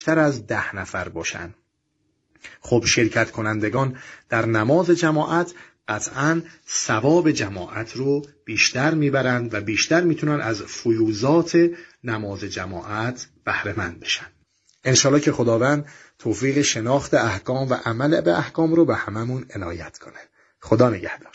بیشتر از 10 نفر باشن. خب شرکت کنندگان در نماز جماعت قطعاً ثواب جماعت رو بیشتر میبرند و بیشتر میتونن از فیوضات نماز جماعت بهره مند بشن. انشالله که خداوند توفیق شناخت احکام و عمل به احکام رو به هممون عنایت کنه. خدا نگهدار.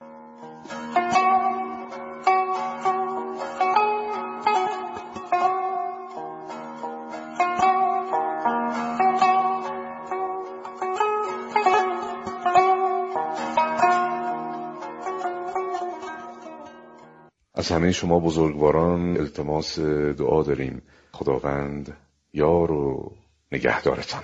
از همه شما بزرگواران التماس دعا داریم. خداوند یار و نگهدارتان.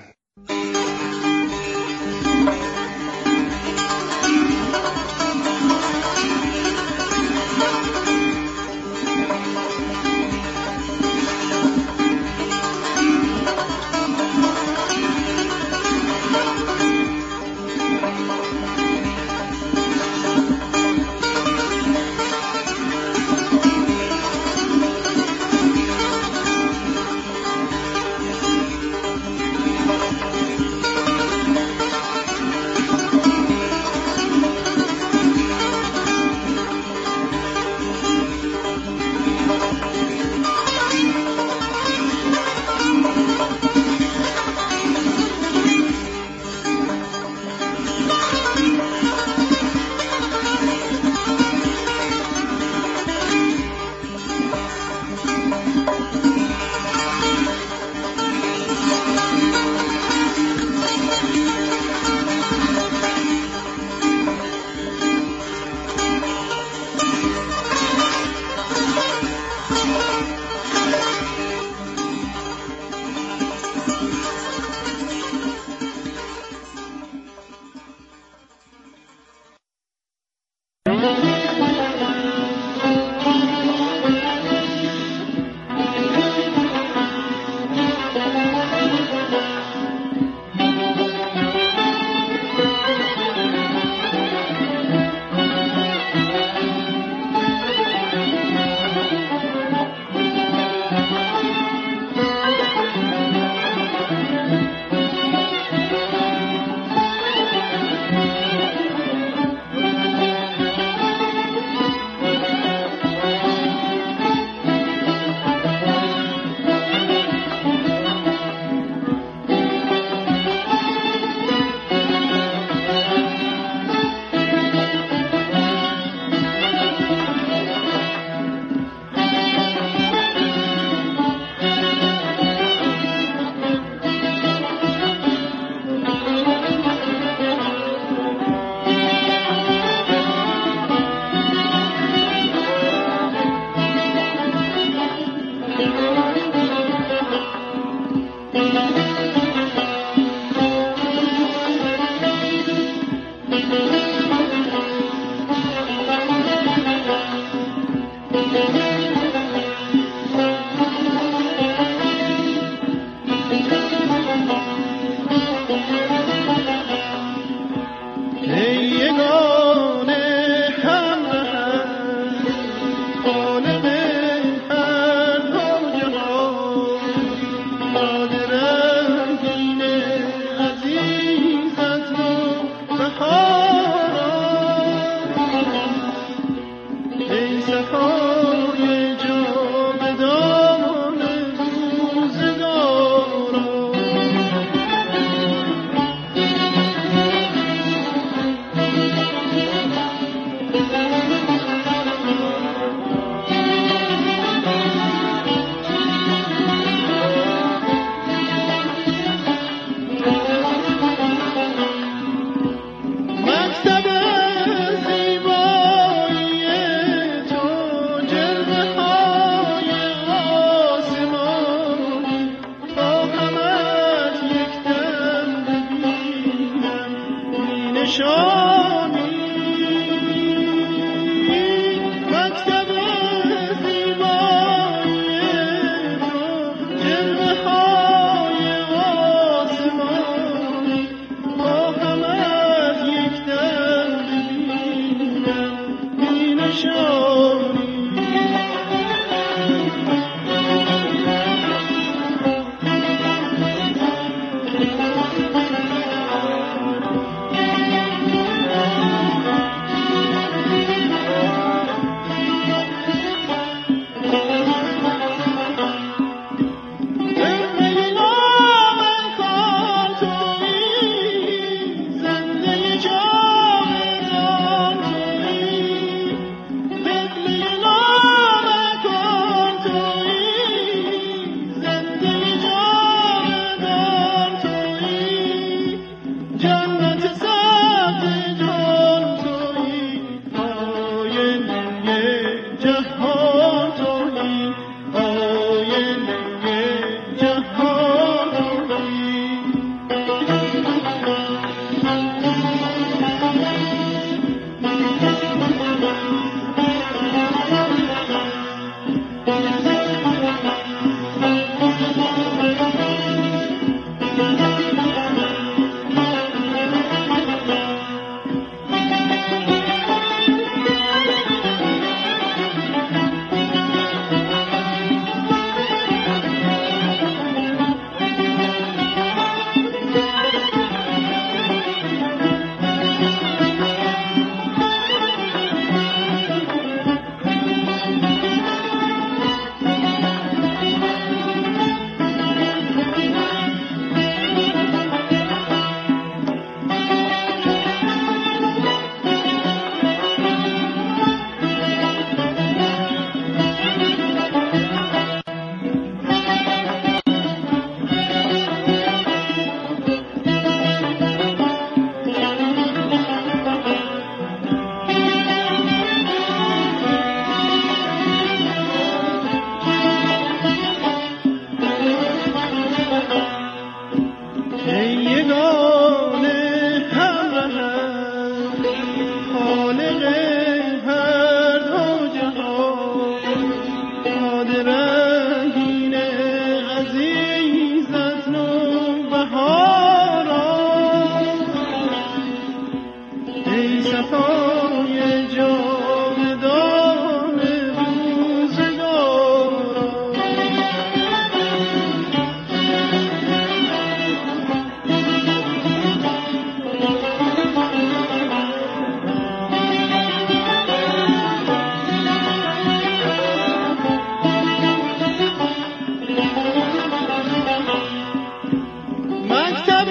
مکتب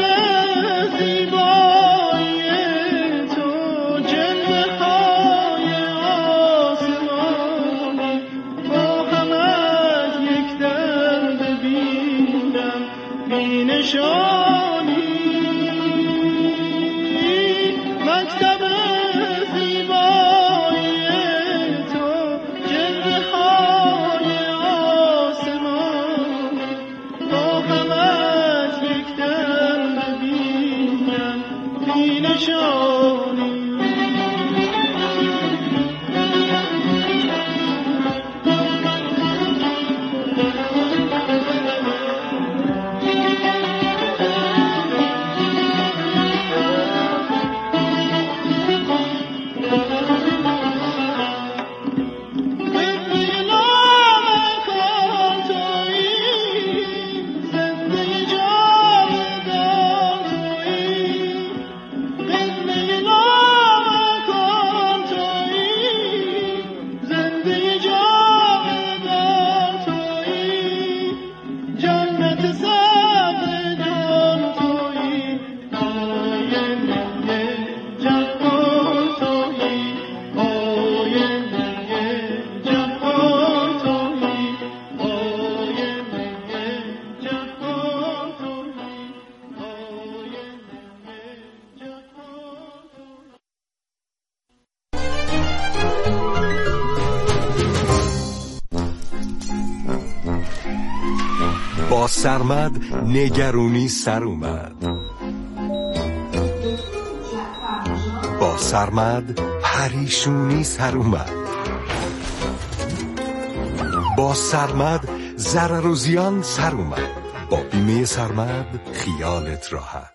زیبایی تو جلوه های آسمانی با هم از یک در ببینم بی نشانی مکتب زیبایی تو جلوه های آسمانی با هم از یک در ببینم بی نشانی با سرمد نگرونی سر اومد، با سرمد پریشونی سر اومد، با سرمد ضرر و زیان سر اومد. با بیمه سرمد خیالت راحت.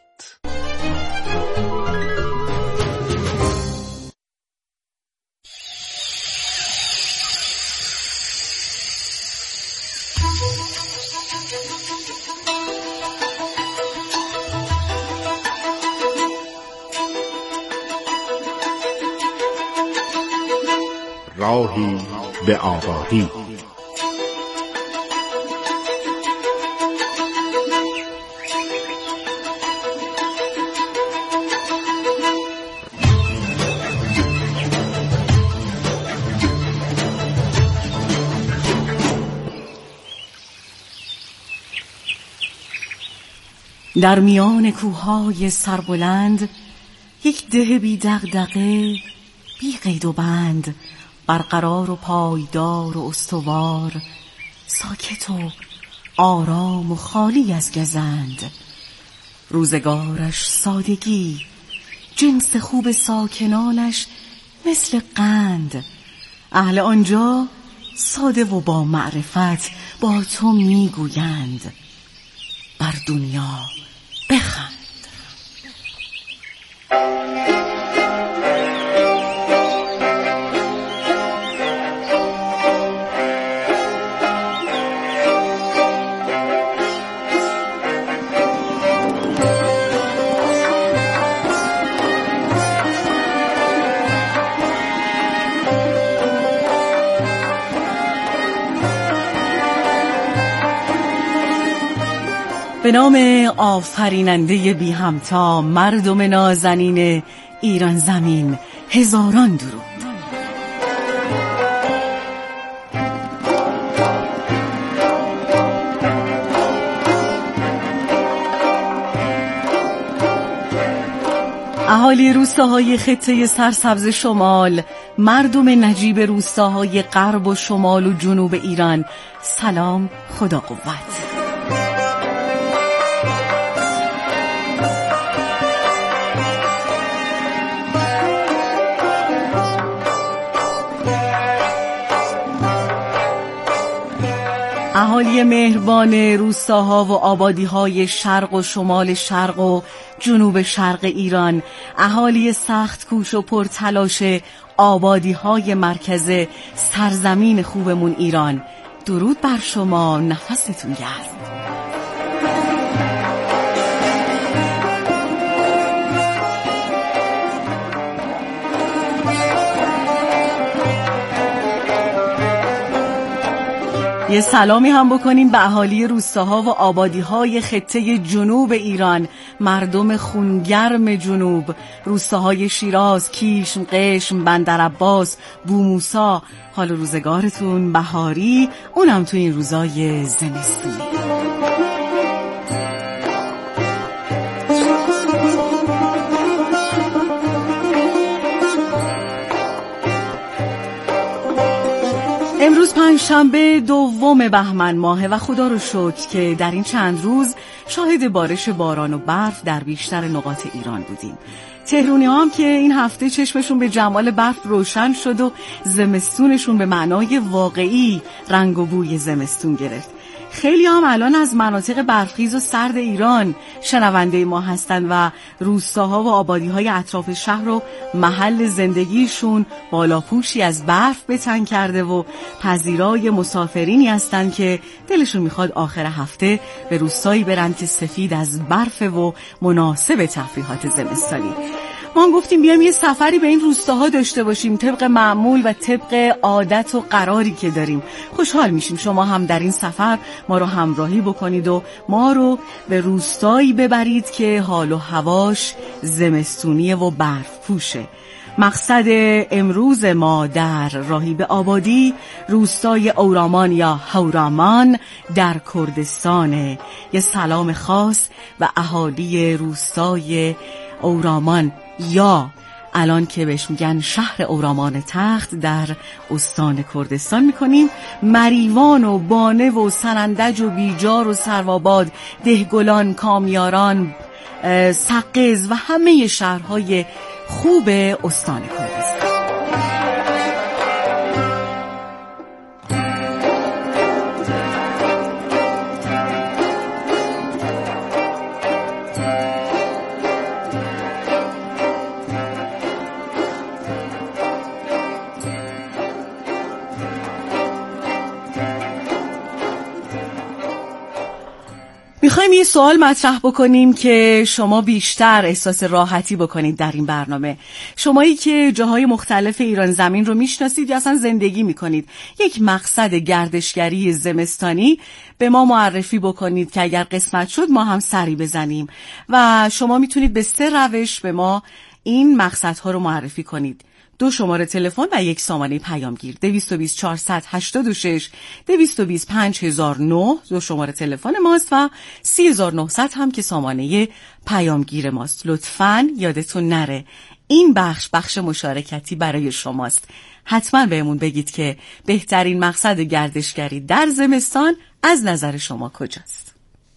راهی به آگاهی. در میان کوههای سربلند یک ده بی دغدغه، بی قید و بند، برقرار و پایدار و استوار، ساکت و آرام و خالی از گزند. روزگارش سادگی، جنس خوب ساکنانش مثل قند. اهل آنجا ساده و با معرفت با تو میگویند بر دنیا بخند. به نام آفریننده بی همتا، مردم نازنین ایران زمین، هزاران درود. اهالی روستاهای خطه سرسبز شمال، مردم نجیب روستاهای غرب و شمال و جنوب ایران، سلام، خدا قوت. اهالی مهربان روستاها و آبادی‌های شرق و شمال شرق و جنوب شرق ایران، اهالی سخت کوش و پرتلاش آبادی‌های مرکز سرزمین خوبمون ایران، درود بر شما، نفستون گرم. یه سلامی هم بکنیم به اهالی روستاها و آبادی‌های خطه جنوب ایران، مردم خونگرم جنوب، روستاهای شیراز، کیشم، قشم، بندرعباس، بوموسا. حال روزگارتون بهاری، اونم تو این روزای زمستونی. امروز پنجشنبه 2 بهمن ماهه و خدا رو شکر که در این چند روز شاهد بارش باران و برف در بیشتر نقاط ایران بودیم. تهرونی هم که این هفته چشمشون به جمال برف روشن شد و زمستونشون به معنای واقعی رنگ و بوی زمستون گرفت. خیلی هم الان از مناطق برفخیز و سرد ایران شنونده ما هستن و روستاها و آبادی‌های اطراف شهر و محل زندگیشون بالاپوشی از برف به تن کرده و پذیرای مسافرینی هستن که دلشون میخواد آخر هفته به روستایی برن که سفید از برف و مناسب تفریحات زمستانی. ما گفتیم بیایم یه سفری به این روستاها داشته باشیم طبق معمول و طبق عادت و قراری که داریم. خوشحال میشیم شما هم در این سفر ما رو همراهی بکنید و ما رو به روستایی ببرید که حال و هواش زمستونیه و برف پوشه. مقصد امروز ما در راهی به آبادی روستای اورامان یا هورامان در کردستانه. یه سلام خاص و اهالی روستای اورامان یا الان که بهش میگن شهر اورامان تخت در استان کردستان میکنیم. مریوان و بانه و سنندج و بیجار و سروآباد، دهگلان، کامیاران، سقز و همه شهرهای خوب استان کردستان. میخوایم یه سوال مطرح بکنیم که شما بیشتر احساس راحتی بکنید در این برنامه. شمایی که جاهای مختلف ایران زمین رو میشناسید یا اصلا زندگی میکنید، یک مقصد گردشگری زمستانی به ما معرفی بکنید که اگر قسمت شد ما هم سری بزنیم و شما میتونید به 3 روش به ما این مقصدها رو معرفی کنید. 2 شماره تلفن و 1 سامانه پیامگیر 220 486 220 5009 2 شماره تلفن ماست و 3900 هم که سامانه پیامگیر ماست. لطفاً یادتون نره این بخش مشارکتی برای شماست. حتما بهمون بگید که بهترین مقصد گردشگری در زمستان از نظر شما کجاست.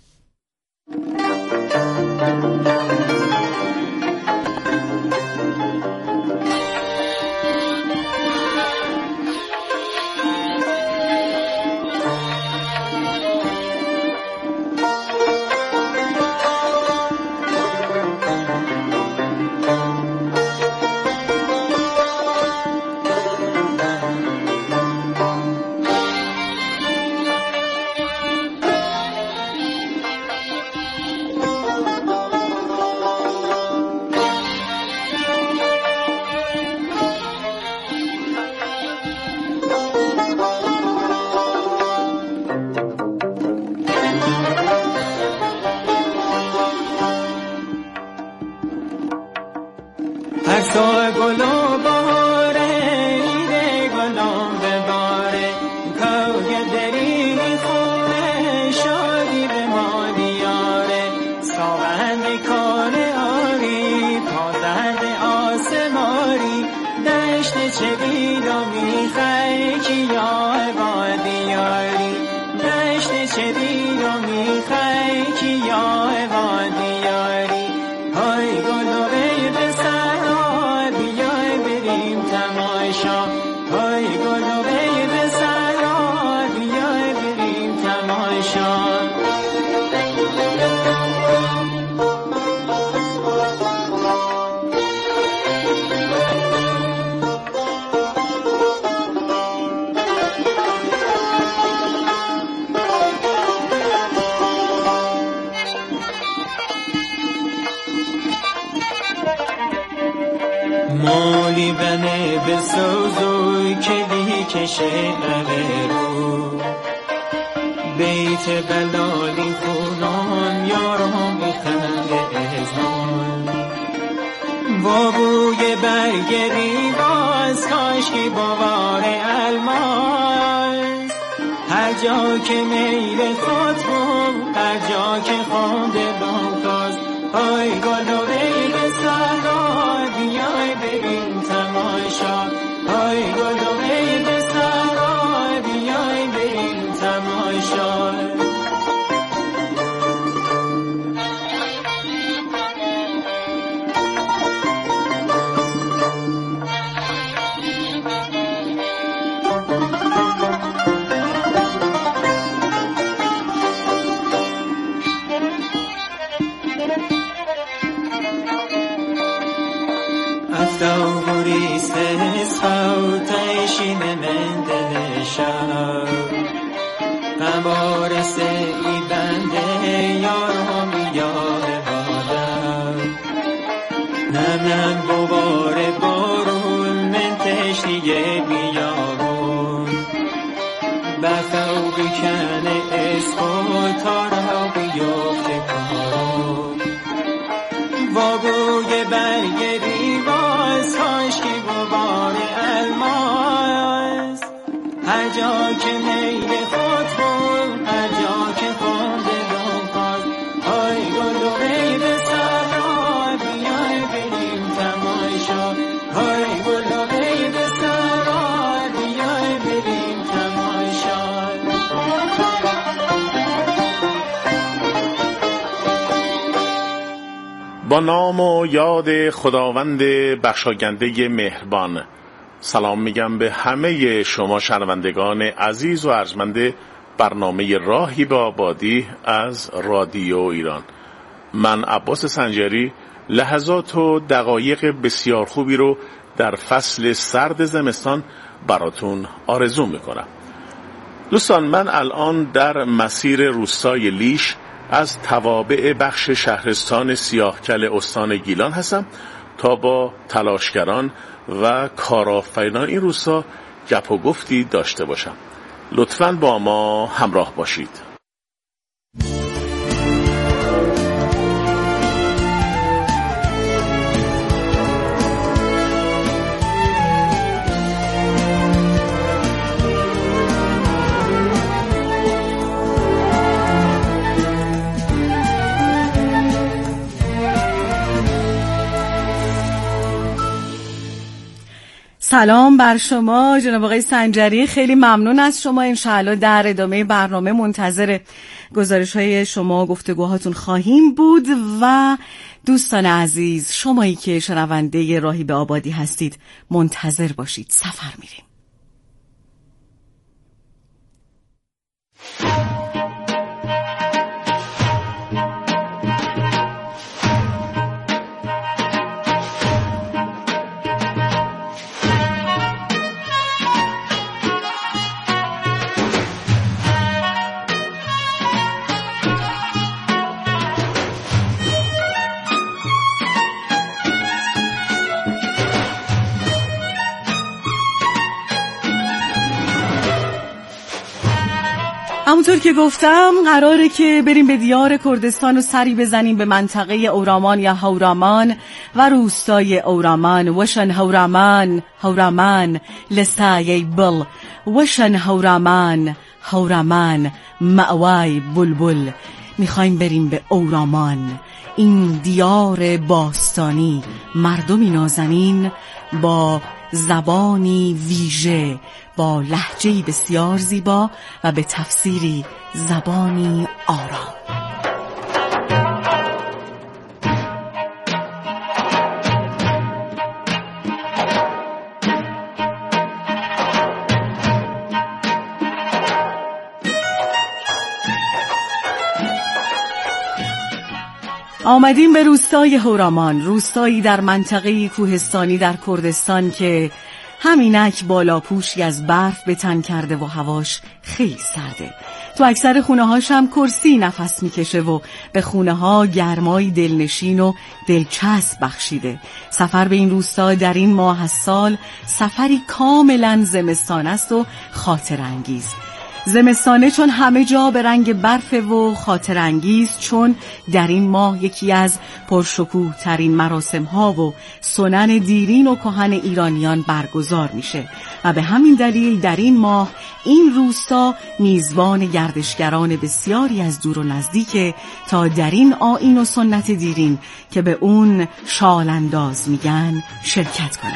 مولی بنه بسوزوی کلی کشه رو بیت بلالی خونم یارم میخنده ازمان و بوی برگری باز کاشکی بوار الماس هر جا که میل خود بود هر جا که خونده بانکاز آی گل و بیل سرا بیای ببین تماشا آی گل و بیل سرا بیای ببین تماشا افتاو بریسته خوتشین من دلشم قبارس ای بنده یارم یار بادم نم بوار بارون من تشنیه بیارون بخو بکنه اسخو تارو بیفته کارون وابوی برگری باز کاشکی بوار الماس هر جا که میل خود بود هر جا که خونده دنکاز آی گل و بیل سرا بیای بریم تماشا آی گل و بیل سرا بیای بریم تماشا با نام و یاد خداوند بخشاینده مهربان سلام میگم به همه شما شنوندگان عزیز و ارجمند برنامه راهی به آبادی از رادیو ایران. من عباس سنجری لحظات و دقایق بسیار خوبی رو در فصل سرد زمستان براتون آرزو میکنم. دوستان، من الان در مسیر روستای لیش از توابع بخش شهرستان سیاهکل استان گیلان هستم تا با تلاشگران و کارآفرینان این روستا گپ و گفتی داشته باشم. لطفاً با ما همراه باشید. سلام بر شما جناب آقای سنجری، خیلی ممنون از شما. انشاءالله در ادامه برنامه منتظر گزارش‌های شما و گفتگوهاتون خواهیم بود. و دوستان عزیز، شمایی که شنونده راهی به آبادی هستید منتظر باشید، سفر میریم. همونطور که گفتم قراره که بریم به دیار کردستان و سری بزنیم به منطقه اورامان یا هورامان و روستای اورامان. وشن هورامان هورامان لسای بل، وشن هورامان هورامان مأوای بلبل. میخوایم بریم به اورامان، این دیار باستانی، مردمی نازنین با زبانی ویژه، با لهجه‌ای بسیار زیبا و به تفسیری زبانی آرام. آمدیم به روستای هورامان، روستایی در منطقه کوهستانی در کردستان که همینک بالا پوشی از برف به تن کرده و هواش خیلی سرده. تو اکثر خونه هاش هم کرسی نفس میکشه و به خونه ها گرمای دلنشین و دلچسب بخشیده. سفر به این روستا در این ماه از سال سفری کاملا زمستان است و خاطر انگیز. زمستانه چون همه جا به رنگ برف و خاطر انگیز، چون در این ماه یکی از پرشکوه ترین مراسم ها و سنن دیرین و کهن ایرانیان برگزار میشه و به همین دلیل در این ماه این روستا میزبان گردشگران بسیاری از دور و نزدیک تا در این آیین و سنت دیرین که به اون شال انداز میگن شرکت کنن.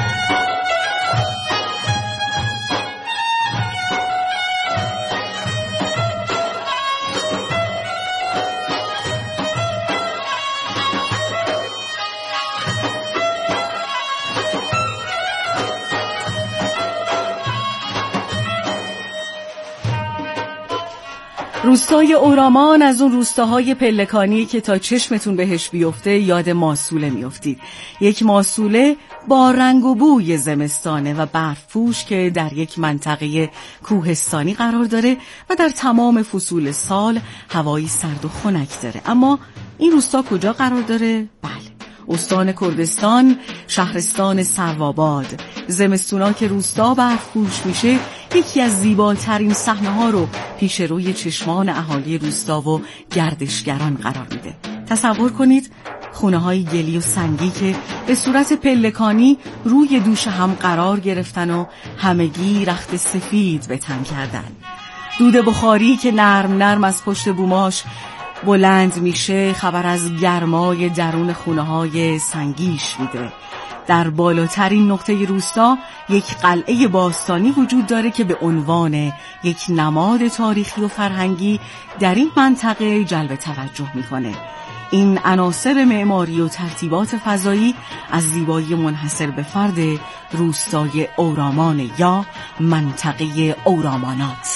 روستای اورامان از اون روستاهای پلکانی که تا چشمتون بهش بیفته یاد ماسوله میافتید. یک ماسوله با رنگ و بوی زمستانه و برفپوش که در یک منطقه کوهستانی قرار داره و در تمام فصول سال هوایی سرد و خنک داره. اما این روستا کجا قرار داره؟ بله، استان کردستان، شهرستان سروآباد. زمستونا که روستا برفپوش میشه، یکی از زیباترین صحنه‌ها رو پیش روی چشمان اهالی روستا و گردشگران قرار میده. تصور کنید خونه‌های گلی و سنگی که به صورت پلکانی روی دوش هم قرار گرفتن و همگی رخت سفید به تن کردن. دود بخاری که نرم نرم از پشت بوماش بلند میشه خبر از گرمای درون خونه‌های سنگیش میده. در بالاترین نقطه روستا یک قلعه باستانی وجود داره که به عنوان یک نماد تاریخی و فرهنگی در این منطقه جلب توجه میکنه. این عناصر معماری و ترتیبات فضایی از زیبایی منحصر به فرد روستای اورامان یا منطقه اورامانات.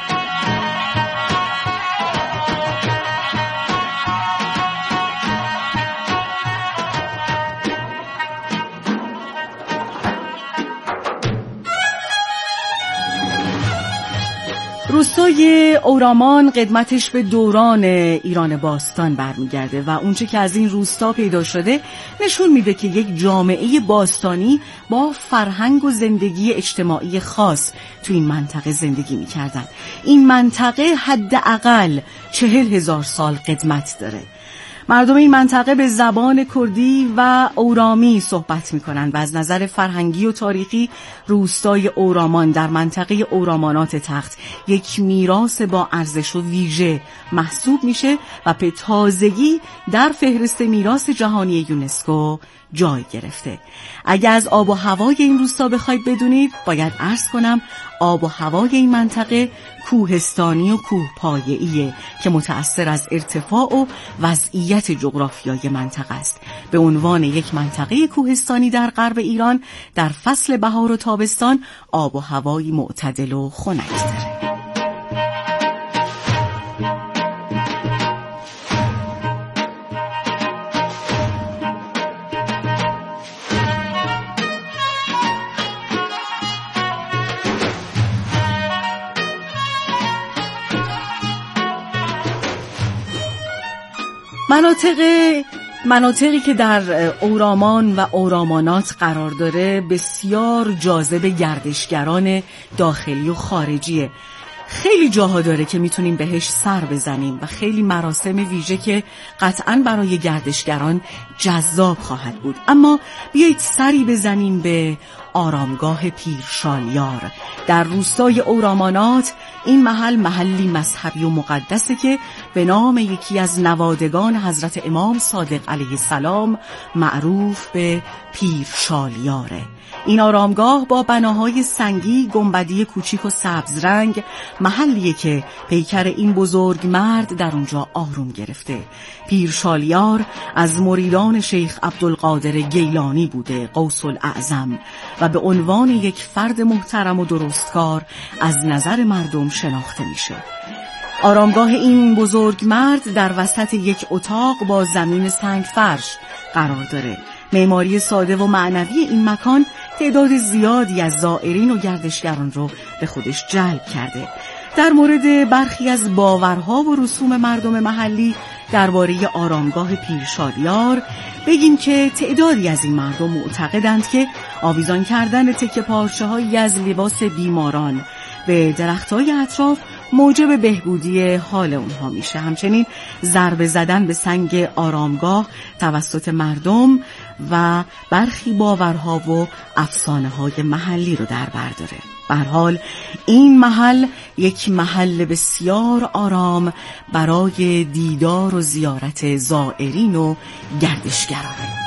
روستای اورامان قدمتش به دوران ایران باستان برمیگرده و اونچه که از این روستا پیدا شده نشون میده که یک جامعه باستانی با فرهنگ و زندگی اجتماعی خاص تو این منطقه زندگی میکردن. این منطقه حداقل 40,000 سال قدمت داره. مردم این منطقه به زبان کردی و اورامی صحبت میکنن و از نظر فرهنگی و تاریخی روستای اورامان در منطقه اورامانات تخت یک میراث با ارزش و ویژه محسوب میشه و به تازگی در فهرست میراث جهانی یونسکو جای گرفته. اگه از آب و هوای این روستا بخواید بدونید، باید عرض کنم آب و هوای این منطقه کوهستانی و کوهپایه‌ایه که متأثر از ارتفاع و وضعیت جغرافیایی منطقه است. به عنوان یک منطقه کوهستانی در غرب ایران در فصل بهار و تابستان آب و هوایی معتدل و خنک داره. مناطقی که در اورامان و اورامانات قرار داره بسیار جاذب گردشگران داخلی و خارجیه. خیلی جاها داره که میتونیم بهش سر بزنیم و خیلی مراسم ویژه که قطعاً برای گردشگران جذاب خواهد بود. اما بیایید سری بزنیم به آرامگاه پیر شالیار در روستای اورامانات. این محلی مذهبی و مقدسه که به نام یکی از نوادگان حضرت امام صادق علیه السلام معروف به پیر شالیاره. این آرامگاه با بناهای سنگی گنبدی کوچیک و سبز رنگ محلیه که پیکر این بزرگ مرد در اونجا آروم گرفته. پیر شالیار از مریدان شیخ عبدالقادر گیلانی بوده، غوث الاعظم، و به عنوان یک فرد محترم و درستکار از نظر مردم شناخته میشه. آرامگاه این بزرگ مرد در وسط یک اتاق با زمین سنگ فرش قرار داره. معماری ساده و معنوی این مکان تعداد زیادی از زائرین و گردشگران رو به خودش جلب کرده. در مورد برخی از باورها و رسوم مردم محلی درباره آرامگاه پیر شالیار بگیم که تعدادی از این مردم معتقدند که آویزان کردن تکه پارچه‌هایی از لباس بیماران به درخت‌های اطراف موجب بهبودی حال اونها میشه. همچنین ضربه زدن به سنگ آرامگاه توسط مردم و برخی باورها و افسانه‌های محلی رو در بر داره. به هر حال این محل یک محل بسیار آرام برای دیدار و زیارت زائرین و گردشگرانه.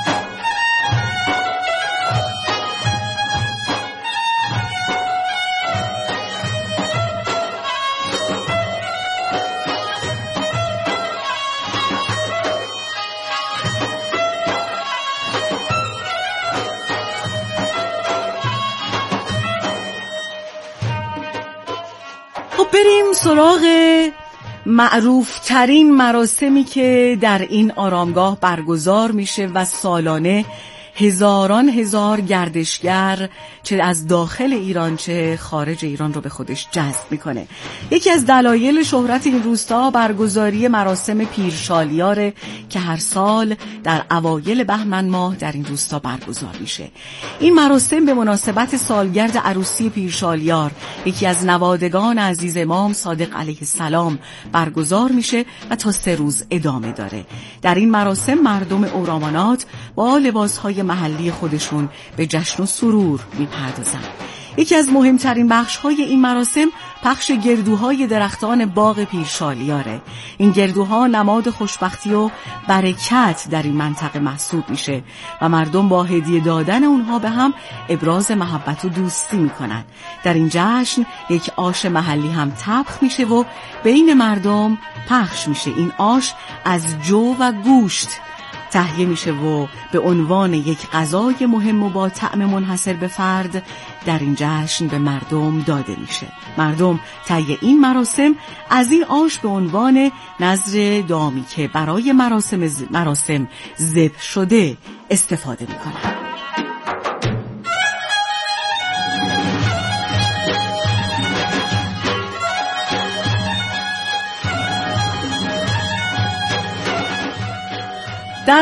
بریم سراغ معروف ترین مراسمی که در این آرامگاه برگزار میشه و سالانه هزاران هزار گردشگر چه از داخل ایران چه خارج ایران رو به خودش جذب میکنه. یکی از دلایل شهرت این روستا برگزاری مراسم پیرشالیاره که هر سال در اوایل بهمن ماه در این روستا برگزار میشه. این مراسم به مناسبت سالگرد عروسی پیرشالیار، یکی از نوادگان عزیز امام صادق علیه السلام، برگزار میشه و تا 3 روز ادامه داره. در این مراسم مردم اورامانات با لباسهای محلی خودشون به جشن و سرور میپردازن. یکی از مهمترین بخش‌های این مراسم پخش گردوهای درختان باغ پیرشالیاره. این گردوها نماد خوشبختی و برکت در این منطقه محسوب میشه و مردم با هدیه دادن اونها به هم ابراز محبت و دوستی میکنن. در این جشن یک آش محلی هم طبخ میشه و بین مردم پخش میشه. این آش از جو و گوشت تهیه میشه و به عنوان یک غذای مهم و با طعم منحصر به فرد در این جشن به مردم داده میشه. مردم طی این مراسم از این آش به عنوان نذر دامی که برای مراسم ذبح شده استفاده میکنن.